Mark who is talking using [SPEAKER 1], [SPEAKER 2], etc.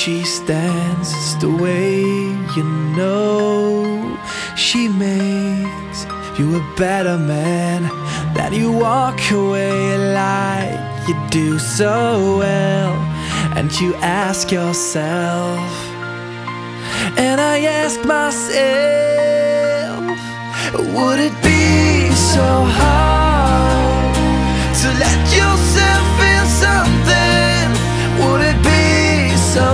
[SPEAKER 1] she stands, it's the way you know she makes you a better man. That you walk away like you do so well, and you ask yourself, and I ask myself, would it be